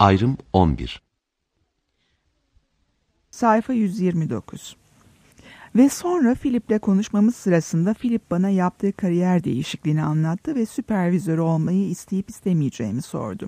Ayrım 11. Sayfa 129. Ve sonra Philip'le konuşmamız sırasında Philip bana yaptığı kariyer değişikliğini anlattı ve süpervizörü olmayı isteyip istemeyeceğimi sordu.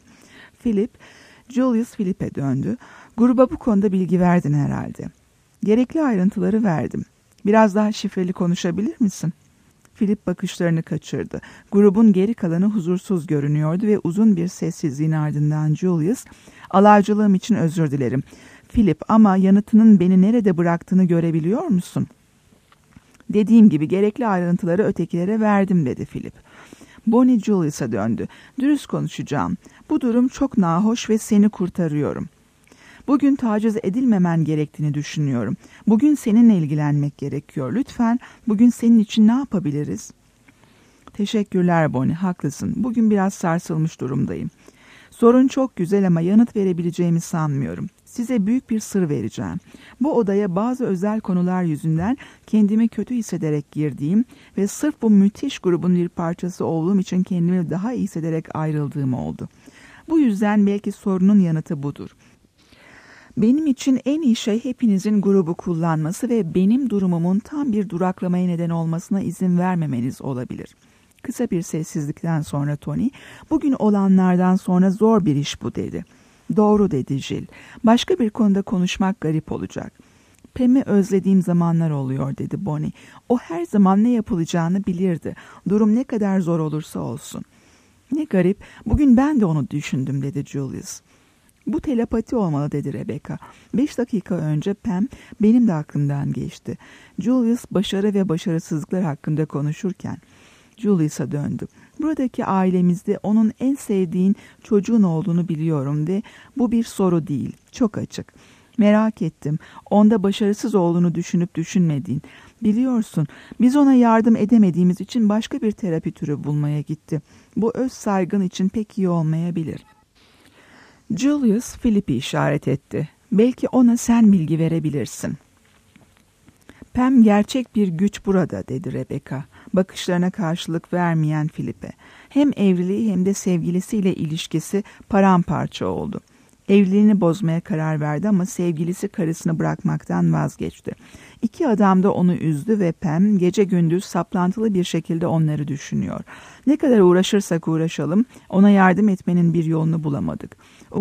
Julius Philip'e döndü. Gruba bu konuda bilgi verdin herhalde. Gerekli ayrıntıları verdim. Biraz daha şifreli konuşabilir misin? Philip bakışlarını kaçırdı. Grubun geri kalanı huzursuz görünüyordu ve uzun bir sessizliğin ardından Julius, "Alaycılığım için özür dilerim. Philip, ama yanıtının beni nerede bıraktığını görebiliyor musun?" "Dediğim gibi gerekli ayrıntıları ötekilere verdim," dedi Philip. Bonnie Julius'a döndü. "Dürüst konuşacağım. Bu durum çok nahoş ve seni kurtarıyorum. Bugün taciz edilmemen gerektiğini düşünüyorum. Bugün seninle ilgilenmek gerekiyor. Lütfen bugün senin için ne yapabiliriz?" "Teşekkürler Bonnie, haklısın. Bugün biraz sarsılmış durumdayım. Sorun çok güzel ama yanıt verebileceğimi sanmıyorum. Size büyük bir sır vereceğim. Bu odaya bazı özel konular yüzünden kendimi kötü hissederek girdiğim ve sırf bu müthiş grubun bir parçası olduğum için kendimi daha iyi hissederek ayrıldığım oldu. Bu yüzden belki sorunun yanıtı budur. Benim için en iyi şey hepinizin grubu kullanması ve benim durumumun tam bir duraklamaya neden olmasına izin vermemeniz olabilir." Kısa bir sessizlikten sonra Tony, "Bugün olanlardan sonra zor bir iş bu," dedi. "Doğru," dedi Jill. "Başka bir konuda konuşmak garip olacak." "Pam'i özlediğim zamanlar oluyor," dedi Bonnie. "O her zaman ne yapılacağını bilirdi. Durum ne kadar zor olursa olsun." "Ne garip, bugün ben de onu düşündüm," dedi Julius. "Bu telepati olmalı," dedi Rebecca. 5 dakika önce Pam benim de aklımdan geçti." Julius başarı ve başarısızlıklar hakkında konuşurken Julius'a döndü. "Buradaki ailemizde onun en sevdiğin çocuğun olduğunu biliyorum ve bu bir soru değil, çok açık. Merak ettim, onda başarısız olduğunu düşünüp düşünmediğin. Biliyorsun, biz ona yardım edemediğimiz için başka bir terapi türü bulmaya gitti. Bu öz saygın için pek iyi olmayabilir." Julius Philip'i işaret etti. "Belki ona sen bilgi verebilirsin." "Pam gerçek bir güç burada," dedi Rebecca, bakışlarına karşılık vermeyen Philip'e. Hem evliliği hem de sevgilisiyle ilişkisi paramparça oldu. Evliliğini bozmaya karar verdi ama sevgilisi karısını bırakmaktan vazgeçti. 2 adam da onu üzdü ve Pam gece gündüz saplantılı bir şekilde onları düşünüyor. Ne kadar uğraşırsak uğraşalım ona yardım etmenin bir yolunu bulamadık.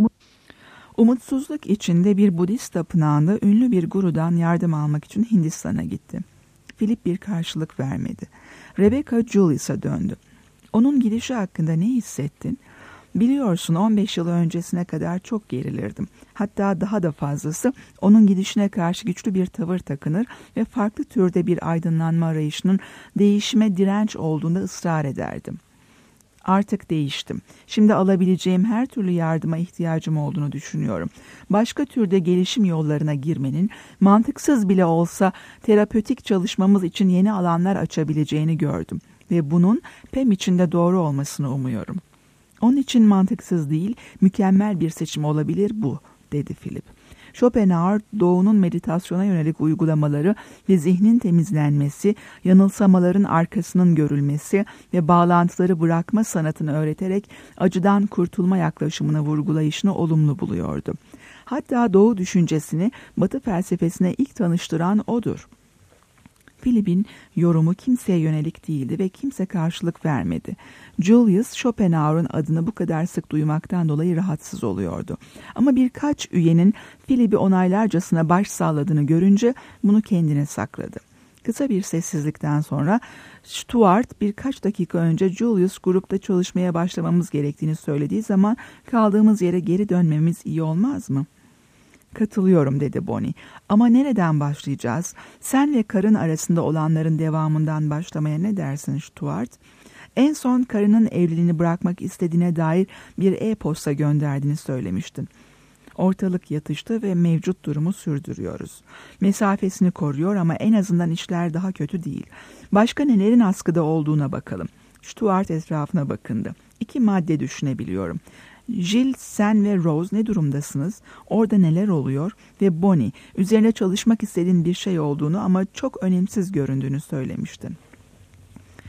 Umutsuzluk içinde bir Budist tapınağında ünlü bir gurudan yardım almak için Hindistan'a gitti. Philip bir karşılık vermedi. Rebecca Julius'a döndü. "Onun gidişi hakkında ne hissettin?" "Biliyorsun 15 yıl öncesine kadar çok gerilirdim. Hatta daha da fazlası onun gidişine karşı güçlü bir tavır takınır ve farklı türde bir aydınlanma arayışının değişime direnç olduğunda ısrar ederdim. Artık değiştim. Şimdi alabileceğim her türlü yardıma ihtiyacım olduğunu düşünüyorum. Başka türde gelişim yollarına girmenin, mantıksız bile olsa terapötik çalışmamız için yeni alanlar açabileceğini gördüm. Ve bunun Pam için de doğru olmasını umuyorum." "Onun için mantıksız değil, mükemmel bir seçim olabilir bu," dedi Philip. Schopenhauer, doğunun meditasyona yönelik uygulamaları ve zihnin temizlenmesi, yanılsamaların arkasının görülmesi ve bağlantıları bırakma sanatını öğreterek acıdan kurtulma yaklaşımını vurgulayışını olumlu buluyordu. Hatta doğu düşüncesini Batı felsefesine ilk tanıştıran odur. Philip'in yorumu kimseye yönelik değildi ve kimse karşılık vermedi. Julius, Schopenhauer'un adını bu kadar sık duymaktan dolayı rahatsız oluyordu. Ama birkaç üyenin Philip'i onaylarcasına baş salladığını görünce bunu kendine sakladı. Kısa bir sessizlikten sonra Stuart birkaç dakika önce Julius grupta çalışmaya başlamamız gerektiğini söylediği zaman kaldığımız yere geri dönmemiz iyi olmaz mı? "Katılıyorum," dedi Bonnie. "Ama nereden başlayacağız? Sen ve karın arasında olanların devamından başlamaya ne dersin Stuart? En son karının evliliğini bırakmak istediğine dair bir e-posta gönderdiğini söylemiştin." "Ortalık yatıştı ve mevcut durumu sürdürüyoruz. Mesafesini koruyor ama en azından işler daha kötü değil. Başka nelerin askıda olduğuna bakalım." Stuart etrafına bakındı. 2 madde düşünebiliyorum. "Jill, sen ve Rose ne durumdasınız? Orada neler oluyor?" Ve Bonnie, üzerine çalışmak istediğin bir şey olduğunu ama çok önemsiz göründüğünü söylemiştin.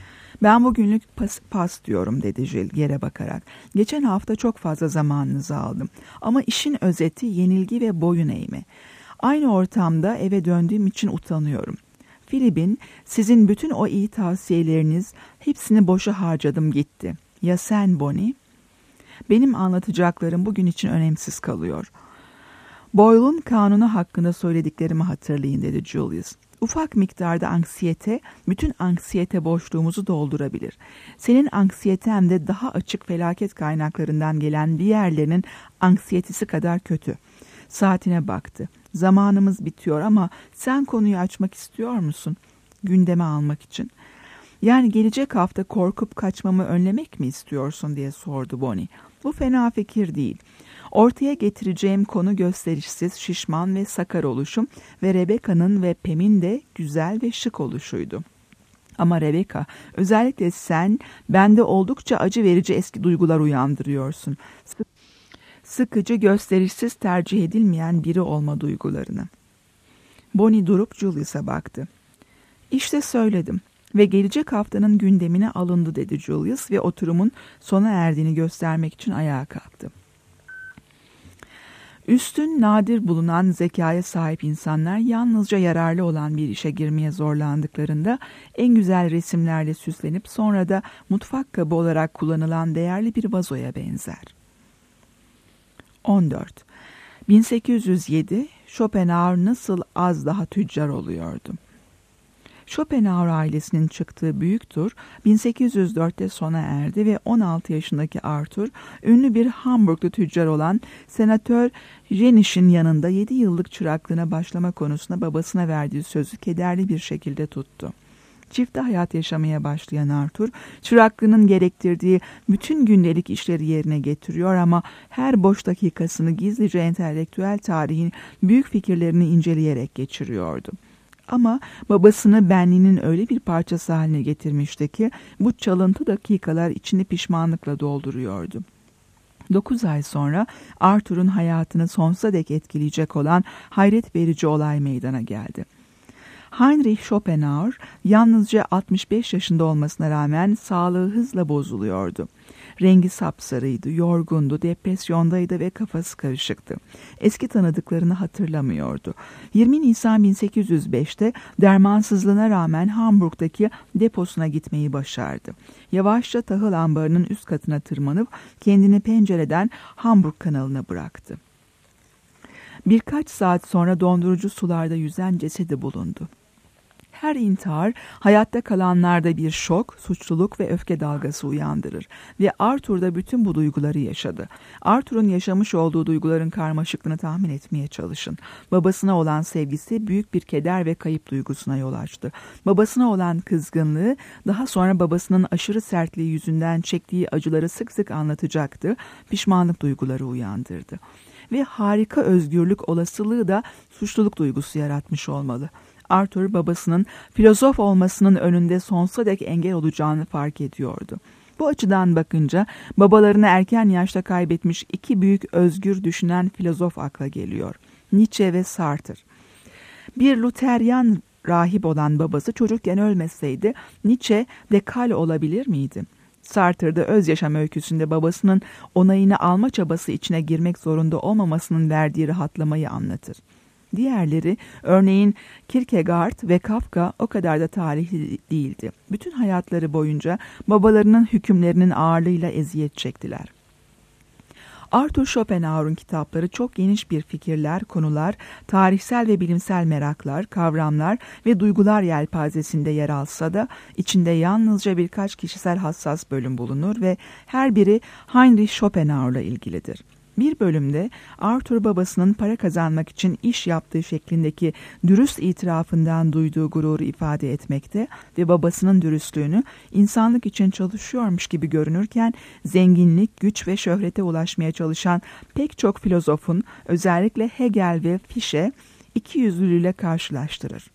Ben bugünlük pas diyorum dedi Jill yere bakarak. Geçen hafta çok fazla zamanınızı aldım. Ama işin özeti yenilgi ve boyun eğme. Aynı ortamda eve döndüğüm için utanıyorum. Philip'in sizin bütün o iyi tavsiyeleriniz hepsini boşa harcadım gitti. Ya sen Bonnie? Benim anlatacaklarım bugün için önemsiz kalıyor. Boyle'un kanunu hakkında söylediklerimi hatırlayın dedi Julius. Ufak miktarda anksiyete, bütün anksiyete boşluğumuzu doldurabilir. Senin anksiyeten de daha açık felaket kaynaklarından gelen diğerlerinin anksiyetesi kadar kötü. Saatine baktı. Zamanımız bitiyor ama sen konuyu açmak istiyor musun? Gündeme almak için. Yani gelecek hafta korkup kaçmamı önlemek mi istiyorsun diye sordu Bonnie. Bu fena fikir değil. Ortaya getireceğim konu gösterişsiz, şişman ve sakar oluşum ve Rebecca'nın ve Pam'in de güzel ve şık oluşuydu. Ama Rebecca, özellikle sen bende oldukça acı verici eski duygular uyandırıyorsun. Sıkıcı, gösterişsiz, tercih edilmeyen biri olma duygularını. Bonnie durup Julius'a baktı. İşte söyledim ve gelecek haftanın gündemine alındı dedi Julius ve oturumun sona erdiğini göstermek için ayağa kalktı. Üstün, nadir bulunan zekaya sahip insanlar yalnızca yararlı olan bir işe girmeye zorlandıklarında en güzel resimlerle süslenip sonra da mutfak kabı olarak kullanılan değerli bir vazoya benzer. 14. 1807 Schopenhauer nasıl az daha tüccar oluyordu? Schopenhauer ailesinin çıktığı büyük tur 1804'te sona erdi ve 16 yaşındaki Arthur, ünlü bir Hamburglu tüccar olan Senatör Jeniş'in yanında 7 yıllık çıraklığına başlama konusunda babasına verdiği sözü kederli bir şekilde tuttu. Çifte hayat yaşamaya başlayan Arthur, çıraklığının gerektirdiği bütün gündelik işleri yerine getiriyor ama her boş dakikasını gizlice entelektüel tarihin büyük fikirlerini inceleyerek geçiriyordu. Ama babasını benliğinin öyle bir parçası haline getirmişti ki bu çalıntı dakikalar içini pişmanlıkla dolduruyordu. 9 ay sonra Arthur'un hayatını sonsuza dek etkileyecek olan hayret verici olay meydana geldi. Heinrich Schopenhauer yalnızca 65 yaşında olmasına rağmen sağlığı hızla bozuluyordu. Rengi sapsarıydı, yorgundu, depresyondaydı ve kafası karışıktı. Eski tanıdıklarını hatırlamıyordu. 20 Nisan 1805'te dermansızlığına rağmen Hamburg'daki deposuna gitmeyi başardı. Yavaşça tahıl ambarının üst katına tırmanıp kendini pencereden Hamburg kanalına bıraktı. Birkaç saat sonra dondurucu sularda yüzen cesedi bulundu. Her intihar hayatta kalanlarda bir şok, suçluluk ve öfke dalgası uyandırır ve Arthur da bütün bu duyguları yaşadı. Arthur'un yaşamış olduğu duyguların karmaşıklığını tahmin etmeye çalışın. Babasına olan sevgisi büyük bir keder ve kayıp duygusuna yol açtı. Babasına olan kızgınlığı daha sonra babasının aşırı sertliği yüzünden çektiği acıları sık sık anlatacaktı. Pişmanlık duyguları uyandırdı. Ve harika özgürlük olasılığı da suçluluk duygusu yaratmış olmalı. Arthur babasının filozof olmasının önünde sonsuza dek engel olacağını fark ediyordu. Bu açıdan bakınca babalarını erken yaşta kaybetmiş iki büyük özgür düşünen filozof akla geliyor. Nietzsche ve Sartre. Bir Luteryan rahip olan babası çocukken ölmeseydi Nietzsche dekal olabilir miydi? Sartre'da öz yaşam öyküsünde babasının onayını alma çabası içine girmek zorunda olmamasının verdiği rahatlamayı anlatır. Diğerleri, örneğin Kierkegaard ve Kafka o kadar da tarihli değildi. Bütün hayatları boyunca babalarının hükümlerinin ağırlığıyla eziyet çektiler. Arthur Schopenhauer'un kitapları çok geniş bir fikirler, konular, tarihsel ve bilimsel meraklar, kavramlar ve duygular yelpazesinde yer alsa da içinde yalnızca birkaç kişisel hassas bölüm bulunur ve her biri Heinrich Schopenhauer'la ilgilidir. Bir bölümde Arthur babasının para kazanmak için iş yaptığı şeklindeki dürüst itirafından duyduğu gururu ifade etmekte ve babasının dürüstlüğünü insanlık için çalışıyormuş gibi görünürken zenginlik, güç ve şöhrete ulaşmaya çalışan pek çok filozofun özellikle Hegel ve Fichte ikiyüzlülüğüyle karşılaştırır.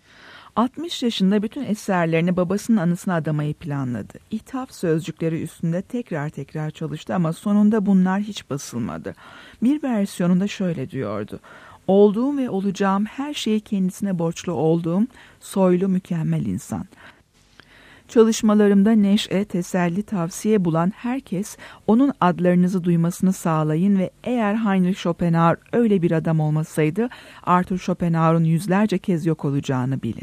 60 yaşında bütün eserlerini babasının anısına adamayı planladı. İthaf sözcükleri üstünde tekrar çalıştı ama sonunda bunlar hiç basılmadı. Bir versiyonunda şöyle diyordu: "Olduğum ve olacağım her şeyi kendisine borçlu olduğum soylu mükemmel insan." Çalışmalarımda neşe, teselli, tavsiye bulan herkes onun adlarınızı duymasını sağlayın ve eğer Heinrich Schopenhauer öyle bir adam olmasaydı Arthur Schopenhauer'un yüzlerce kez yok olacağını bilin.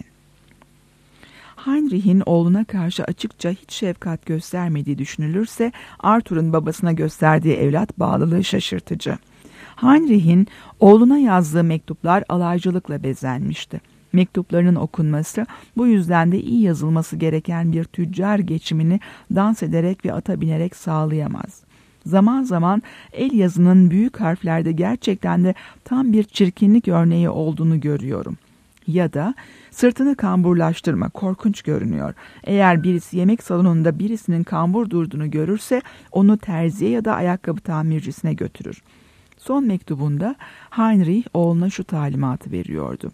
Heinrich'in oğluna karşı açıkça hiç şefkat göstermediği düşünülürse Arthur'un babasına gösterdiği evlat bağlılığı şaşırtıcı. Heinrich'in oğluna yazdığı mektuplar alaycılıkla bezenmişti. Mektuplarının okunması bu yüzden de iyi yazılması gereken bir tüccar geçimini dans ederek ve ata binerek sağlayamaz. Zaman zaman el yazının büyük harflerde gerçekten de tam bir çirkinlik örneği olduğunu görüyorum. Ya da sırtını kamburlaştırma, korkunç görünüyor. Eğer birisi yemek salonunda birisinin kambur durduğunu görürse onu terziye ya da ayakkabı tamircisine götürür. Son mektubunda Heinrich oğluna şu talimatı veriyordu.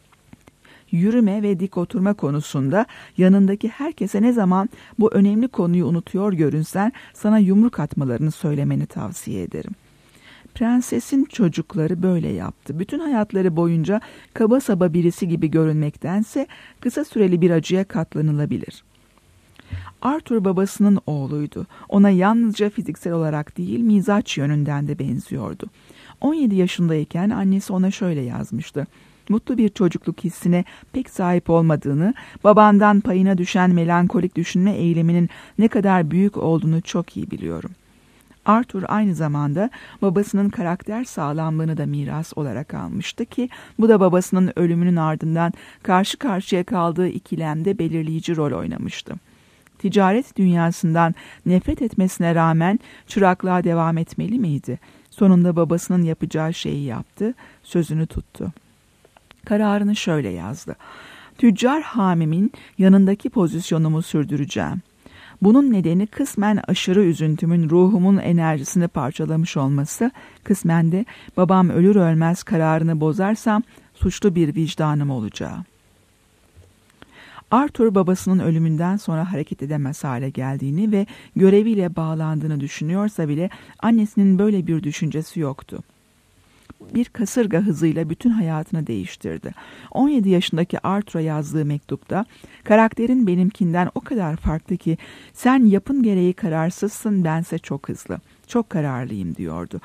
Yürüme ve dik oturma konusunda yanındaki herkese ne zaman bu önemli konuyu unutuyor görünsen sana yumruk atmalarını söylemeni tavsiye ederim. Prensesin çocukları böyle yaptı. Bütün hayatları boyunca kaba saba birisi gibi görünmektense kısa süreli bir acıya katlanılabilir. Arthur babasının oğluydu. Ona yalnızca fiziksel olarak değil mizaç yönünden de benziyordu. 17 yaşındayken annesi ona şöyle yazmıştı. Mutlu bir çocukluk hissine pek sahip olmadığını, babandan payına düşen melankolik düşünme eyleminin ne kadar büyük olduğunu çok iyi biliyorum. Arthur aynı zamanda babasının karakter sağlamlığını da miras olarak almıştı ki bu da babasının ölümünün ardından karşı karşıya kaldığı ikilemde belirleyici rol oynamıştı. Ticaret dünyasından nefret etmesine rağmen çıraklığa devam etmeli miydi? Sonunda babasının yapacağı şeyi yaptı, sözünü tuttu. Kararını şöyle yazdı. Tüccar hamimin yanındaki pozisyonumu sürdüreceğim. Bunun nedeni kısmen aşırı üzüntümün ruhumun enerjisini parçalamış olması, kısmen de babam ölür ölmez kararını bozarsam suçlu bir vicdanım olacağı. Arthur babasının ölümünden sonra hareket edemez hale geldiğini ve göreviyle bağlandığını düşünüyorsa bile annesinin böyle bir düşüncesi yoktu. Bir kasırga hızıyla bütün hayatını değiştirdi. 17 yaşındaki Arthur'a yazdığı mektupta, karakterin benimkinden o kadar farklı ki sen yapın gereği kararsızsın, bense çok hızlı, çok kararlıyım diyordu.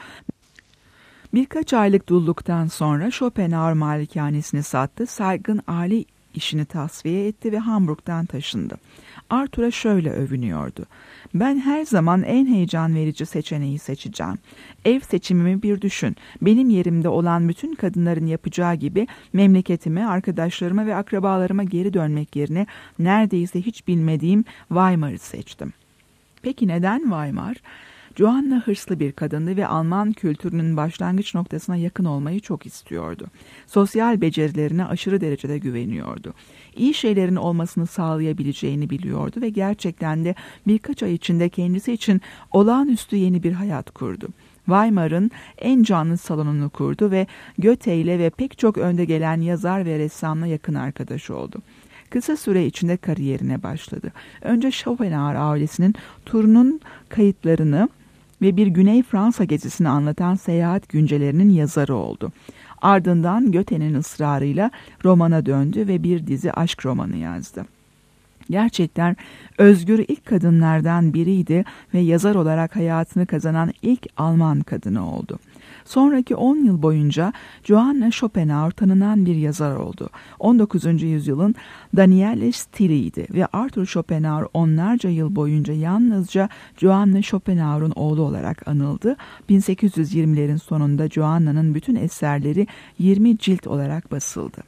Birkaç aylık dulluktan sonra Schopenhauer malikanesini sattı, saygın aile işini tasfiye etti ve Hamburg'dan taşındı. Arthur'a şöyle övünüyordu. Ben her zaman en heyecan verici seçeneği seçeceğim. Ev seçimimi bir düşün. Benim yerimde olan bütün kadınların yapacağı gibi memleketime, arkadaşlarıma ve akrabalarıma geri dönmek yerine neredeyse hiç bilmediğim Weimar'ı seçtim. Peki neden Weimar? Johanna hırslı bir kadındı ve Alman kültürünün başlangıç noktasına yakın olmayı çok istiyordu. Sosyal becerilerine aşırı derecede güveniyordu. İyi şeylerin olmasını sağlayabileceğini biliyordu ve gerçekten de birkaç ay içinde kendisi için olağanüstü yeni bir hayat kurdu. Weimar'ın en canlı salonunu kurdu ve Goethe ile ve pek çok önde gelen yazar ve ressamla yakın arkadaş oldu. Kısa süre içinde kariyerine başladı. Önce Schopenhauer ailesinin turunun kayıtlarını ve bir Güney Fransa gezisini anlatan seyahat güncelerinin yazarı oldu. Ardından Goethe'nin ısrarıyla romana döndü ve bir dizi aşk romanı yazdı. Gerçekten özgür ilk kadınlardan biriydi ve yazar olarak hayatını kazanan ilk Alman kadını oldu. Sonraki 10 yıl boyunca Johanna Schopenhauer tanınan bir yazar oldu. 19. yüzyılın Daniele Stili'ydi ve Arthur Schopenhauer onlarca yıl boyunca yalnızca Johanna Schopenhauer'un oğlu olarak anıldı. 1820'lerin sonunda Johanna'nın bütün eserleri 20 cilt olarak basıldı.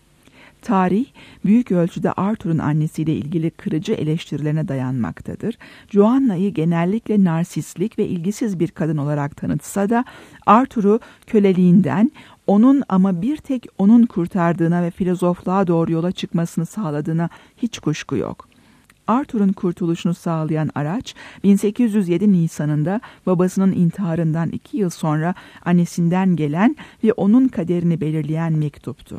Tarih, büyük ölçüde Arthur'un annesiyle ilgili kırıcı eleştirilerine dayanmaktadır. Johanna'yı genellikle narsistlik ve ilgisiz bir kadın olarak tanıtsa da Arthur'u köleliğinden, onun ama bir tek onun kurtardığına ve filozofluğa doğru yola çıkmasını sağladığına hiç kuşku yok. Arthur'un kurtuluşunu sağlayan araç 1807 Nisan'ında babasının intiharından 2 yıl sonra annesinden gelen ve onun kaderini belirleyen mektuptu.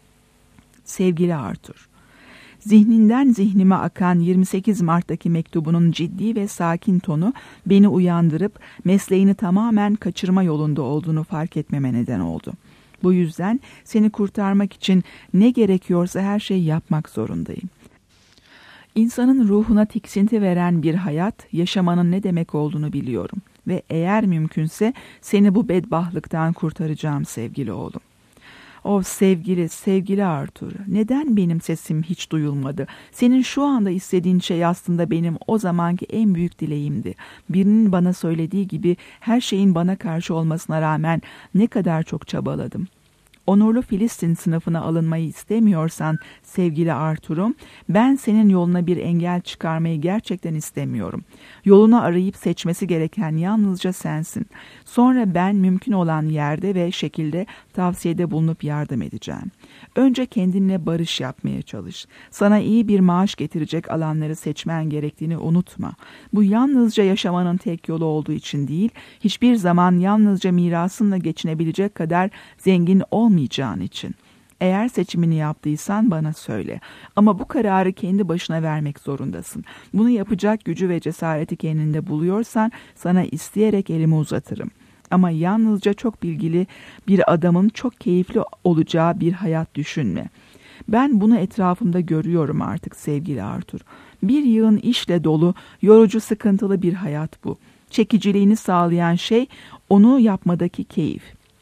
Sevgili Arthur, zihninden zihnime akan 28 Mart'taki mektubunun ciddi ve sakin tonu beni uyandırıp mesleğini tamamen kaçırma yolunda olduğunu fark etmeme neden oldu. Bu yüzden seni kurtarmak için ne gerekiyorsa her şeyi yapmak zorundayım. İnsanın ruhuna tiksinti veren bir hayat, yaşamanın ne demek olduğunu biliyorum. Ve eğer mümkünse seni bu bedbahtlıktan kurtaracağım sevgili oğlum. O sevgili Arthur, neden benim sesim hiç duyulmadı? Senin şu anda istediğin şey aslında benim o zamanki en büyük dileğimdi. Birinin bana söylediği gibi her şeyin bana karşı olmasına rağmen ne kadar çok çabaladım. Onurlu Filistin sınıfına alınmayı istemiyorsan sevgili Arthur'um, ben senin yoluna bir engel çıkarmayı gerçekten istemiyorum. Yolunu arayıp seçmesi gereken yalnızca sensin. Sonra ben mümkün olan yerde ve şekilde tavsiyede bulunup yardım edeceğim. Önce kendinle barış yapmaya çalış. Sana iyi bir maaş getirecek alanları seçmen gerektiğini unutma. Bu yalnızca yaşamanın tek yolu olduğu için değil, hiçbir zaman yalnızca mirasınla geçinebilecek kadar zengin olmayacağın için. Eğer seçimini yaptıysan bana söyle. Ama bu kararı kendi başına vermek zorundasın. Bunu yapacak gücü ve cesareti kendinde buluyorsan sana isteyerek elimi uzatırım. Ama yalnızca çok bilgili bir adamın çok keyifli olacağı bir hayat düşünme. Ben bunu etrafımda görüyorum artık sevgili Arthur. Bir yığın işle dolu, yorucu, sıkıntılı bir hayat bu. Çekiciliğini sağlayan şey onu yapmadaki keyif.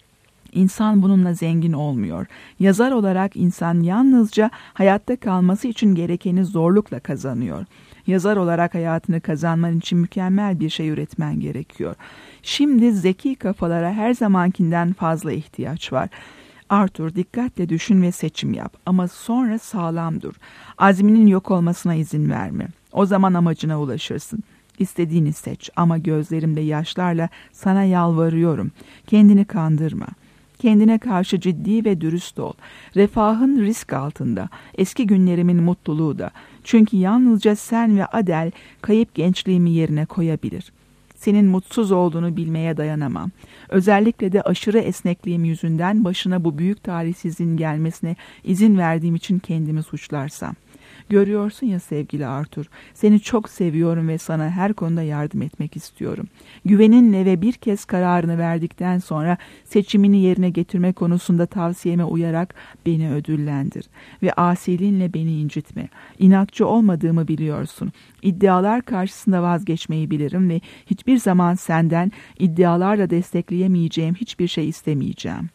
İnsan bununla zengin olmuyor. Yazar olarak insan yalnızca hayatta kalması için gerekeni zorlukla kazanıyor. Yazar olarak hayatını kazanman için mükemmel bir şey üretmen gerekiyor. Şimdi zeki kafalara her zamankinden fazla ihtiyaç var. Arthur, dikkatle düşün ve seçim yap ama sonra sağlam dur. Azminin yok olmasına izin verme. O zaman amacına ulaşırsın. İstediğini seç ama gözlerimde yaşlarla sana yalvarıyorum. Kendini kandırma. Kendine karşı ciddi ve dürüst ol. Refahın risk altında. Eski günlerimin mutluluğu da. Çünkü yalnızca sen ve Adele kayıp gençliğimi yerine koyabilir. Senin mutsuz olduğunu bilmeye dayanamam. Özellikle de aşırı esnekliğim yüzünden başına bu büyük talihsizliğin gelmesine izin verdiğim için kendimi suçlarsam. Görüyorsun ya sevgili Arthur, seni çok seviyorum ve sana her konuda yardım etmek istiyorum. Güveninle ve bir kez kararını verdikten sonra seçimini yerine getirme konusunda tavsiyeme uyarak beni ödüllendir. Ve asiliğinle beni incitme. İnatçı olmadığımı biliyorsun. İddialar karşısında vazgeçmeyi bilirim ve hiçbir zaman senden iddialarla destekleyemeyeceğim hiçbir şey istemeyeceğim.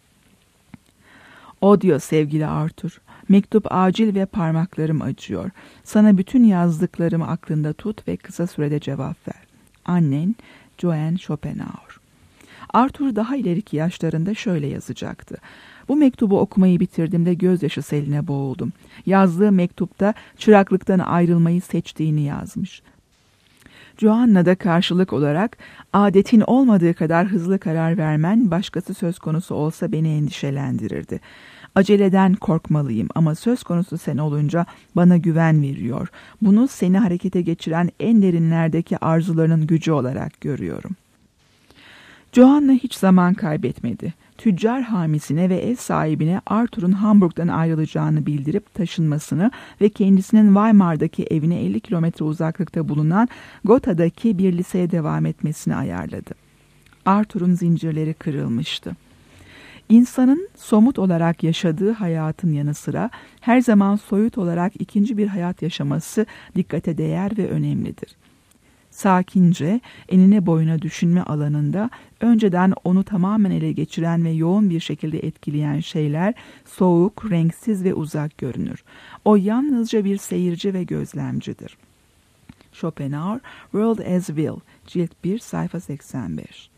O diyor sevgili Arthur. Mektup acil ve parmaklarım acıyor. Sana bütün yazdıklarımı aklında tut ve kısa sürede cevap ver. Annen Joanne Schopenhauer. Arthur daha ileriki yaşlarında şöyle yazacaktı. Bu mektubu okumayı bitirdiğimde gözyaşı seline boğuldum. Yazdığı mektupta çıraklıktan ayrılmayı seçtiğini yazmış. Joanna'da karşılık olarak adetin olmadığı kadar hızlı karar vermen başkası söz konusu olsa beni endişelendirirdi. Aceleden korkmalıyım ama söz konusu sen olunca bana güven veriyor. Bunu seni harekete geçiren en derinlerdeki arzularının gücü olarak görüyorum. Joanna hiç zaman kaybetmedi. Tüccar hamisine ve ev sahibine Arthur'un Hamburg'dan ayrılacağını bildirip taşınmasını ve kendisinin Weimar'daki evine 50 kilometre uzaklıkta bulunan Gotha'daki bir liseye devam etmesini ayarladı. Arthur'un zincirleri kırılmıştı. İnsanın somut olarak yaşadığı hayatın yanı sıra her zaman soyut olarak ikinci bir hayat yaşaması dikkate değer ve önemlidir. Sakince, enine boyuna düşünme alanında önceden onu tamamen ele geçiren ve yoğun bir şekilde etkileyen şeyler soğuk, renksiz ve uzak görünür. O yalnızca bir seyirci ve gözlemcidir. Schopenhauer, World as Will, Cilt 1, sayfa 85.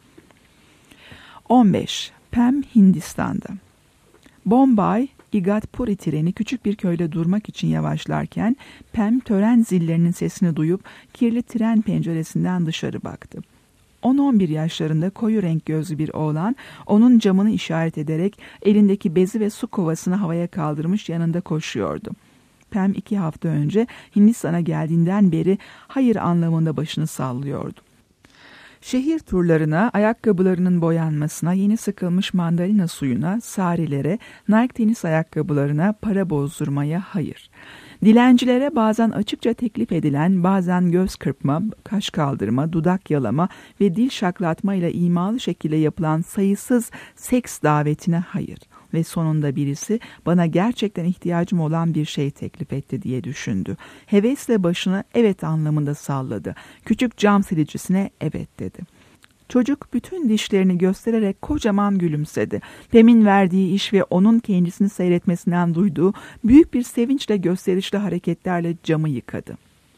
15. Pam Hindistan'da. Bombay, Igatpuri treni küçük bir köyde durmak için yavaşlarken Pam tören zillerinin sesini duyup kirli tren penceresinden dışarı baktı. 10-11 yaşlarında koyu renk gözlü bir oğlan onun camını işaret ederek elindeki bezi ve su kovasını havaya kaldırmış yanında koşuyordu. Pam 2 hafta önce Hindistan'a geldiğinden beri hayır anlamında başını sallıyordu. Şehir turlarına, ayakkabılarının boyanmasına, yeni sıkılmış mandalina suyuna, sarilere, Nike tenis ayakkabılarına, para bozdurmaya hayır. Dilencilere bazen açıkça teklif edilen, bazen göz kırpma, kaş kaldırma, dudak yalama ve dil şaklatma ile imalı şekilde yapılan sayısız seks davetine hayır. ve sonunda birisi bana gerçekten ihtiyacım olan bir şey teklif etti diye düşündü. Hevesle başını evet anlamında salladı. Küçük cam silicisine evet dedi. Çocuk bütün dişlerini göstererek kocaman gülümsedi. Pem'in verdiği iş ve onun kendisini seyretmesinden duyduğu büyük bir sevinçle gösterişli hareketlerle camı yıkadı.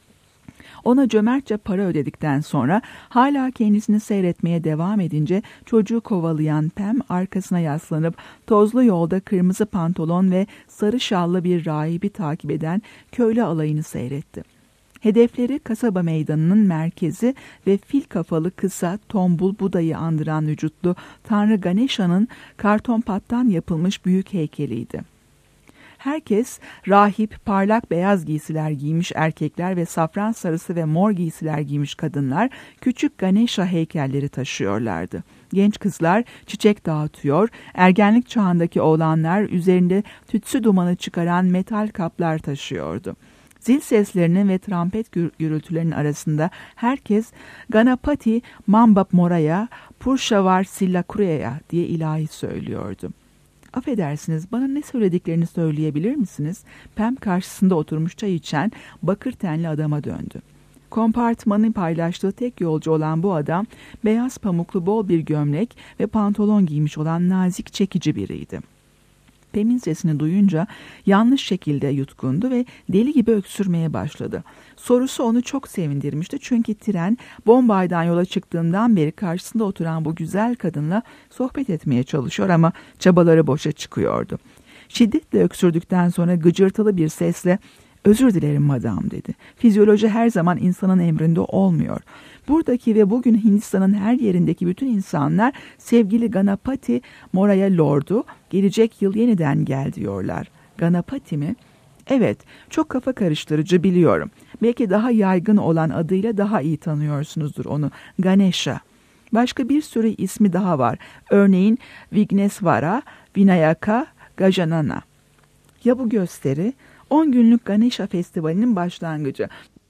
Ona cömertçe para ödedikten sonra hala kendisini seyretmeye devam edince çocuğu kovalayan Pem arkasına yaslanıp tozlu yolda kırmızı pantolon ve sarı şallı bir rahibi takip eden köylü alayını seyretti. Hedefleri kasaba meydanının merkezi ve fil kafalı kısa tombul Buda'yı andıran vücutlu Tanrı Ganesha'nın kartonpattan yapılmış büyük heykeliydi. Herkes rahip, parlak beyaz giysiler giymiş erkekler ve safran sarısı ve mor giysiler giymiş kadınlar küçük Ganesha heykelleri taşıyorlardı. Genç kızlar çiçek dağıtıyor, ergenlik çağındaki oğlanlar üzerinde tütsü dumanı çıkaran metal kaplar taşıyordu. Zil seslerinin ve trompet gürültülerinin arasında herkes Ganapati Mamba Moraya, Purshavar Sillakuraya diye ilahi söylüyordu. Affedersiniz, bana ne söylediklerini söyleyebilir misiniz? Pem karşısında oturmuş çay içen bakır tenli adama döndü. Kompartmanı paylaştığı tek yolcu olan bu adam beyaz pamuklu bol bir gömlek ve pantolon giymiş olan nazik çekici biriydi. Pem'in sesini duyunca yanlış şekilde yutkundu ve deli gibi öksürmeye başladı. Sorusu onu çok sevindirmişti çünkü tren Bombay'dan yola çıktığından beri karşısında oturan bu güzel kadınla sohbet etmeye çalışıyor ama çabaları boşa çıkıyordu. Şiddetle öksürdükten sonra gıcırtılı bir sesle "Özür dilerim madam" dedi. "Fizyoloji her zaman insanın emrinde olmuyor. Buradaki ve bugün Hindistan'ın her yerindeki bütün insanlar sevgili Ganapati Moraya Lord'u gelecek yıl yeniden gel diyorlar." "Ganapati mi?" "Evet, çok kafa karıştırıcı biliyorum. Belki daha yaygın olan adıyla daha iyi tanıyorsunuzdur onu. Ganesha. Başka bir sürü ismi daha var. Örneğin Vignesvara, Vinayaka, Gajanana." "Ya bu gösteri?" 10 günlük Ganesha Festivali'nin başlangıcı.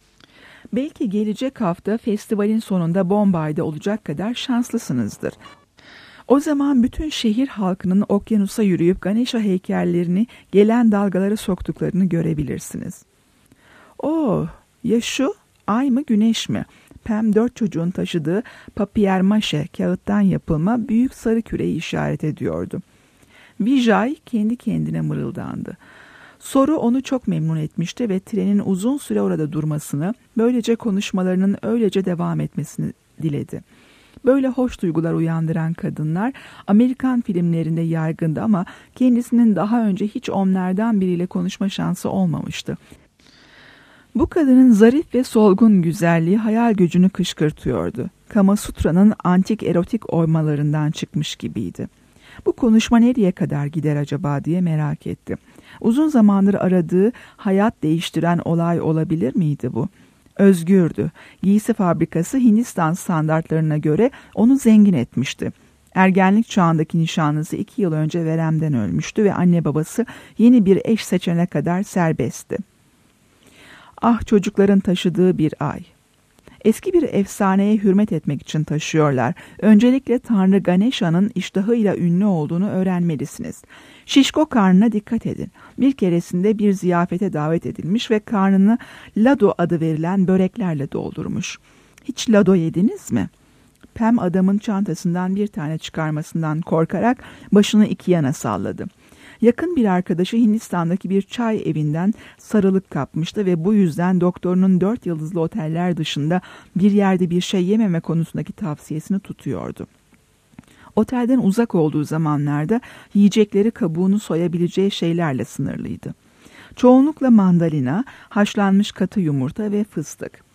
Belki gelecek hafta festivalin sonunda Bombay'da olacak kadar şanslısınızdır. O zaman bütün şehir halkının okyanusa yürüyüp Ganesha heykellerini gelen dalgalara soktuklarını görebilirsiniz. "Oh, ya şu? Ay mı güneş mi?" Pem 4 çocuğun taşıdığı papier-maşe kağıttan yapılma büyük sarı küreyi işaret ediyordu. Vijay kendi kendine mırıldandı. Soru onu çok memnun etmişti ve trenin uzun süre orada durmasını, böylece konuşmalarının öylece devam etmesini diledi. Böyle hoş duygular uyandıran kadınlar Amerikan filmlerinde yaygındı ama kendisinin daha önce hiç onlardan biriyle konuşma şansı olmamıştı. Bu kadının zarif ve solgun güzelliği hayal gücünü kışkırtıyordu. Kama Sutra'nın antik erotik oymalarından çıkmış gibiydi. Bu konuşma nereye kadar gider acaba diye merak etti. Uzun zamandır aradığı hayat değiştiren olay olabilir miydi bu? Özgürdü. Giysi fabrikası Hindistan standartlarına göre onu zengin etmişti. Ergenlik çağındaki nişanlısı 2 yıl önce veremden ölmüştü ve anne babası yeni bir eş seçene kadar serbestti. Ah, çocukların taşıdığı bir ay. Eski bir efsaneye hürmet etmek için taşıyorlar. Öncelikle Tanrı Ganesha'nın iştahıyla ünlü olduğunu öğrenmelisiniz. Şişko karnına dikkat edin. Bir keresinde bir ziyafete davet edilmiş ve karnını lado adı verilen böreklerle doldurmuş. Hiç lado yediniz mi? Pem adamın çantasından bir tane çıkarmasından korkarak başını iki yana salladı. Yakın bir arkadaşı Hindistan'daki bir çay evinden sarılık kapmıştı ve bu yüzden doktorunun 4 yıldızlı oteller dışında bir yerde bir şey yememe konusundaki tavsiyesini tutuyordu. Otelden uzak olduğu zamanlarda yiyecekleri kabuğunu soyabileceği şeylerle sınırlıydı. Çoğunlukla mandalina, haşlanmış katı yumurta ve fıstık.